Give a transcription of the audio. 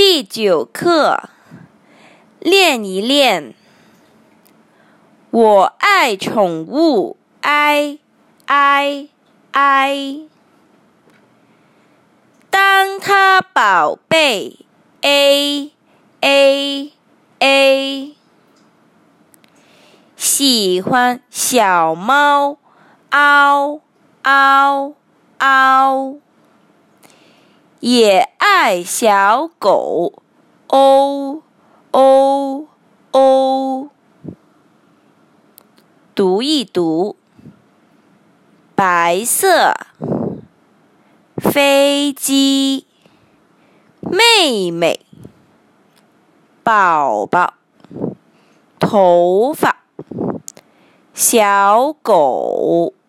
第9课，练一练。我爱宠物 ，I， 当它宝贝 ，A， 喜欢小猫 ，嗷，也爱小狗 ，O， 读一读。白色飞机，妹妹，宝宝，头发，小狗。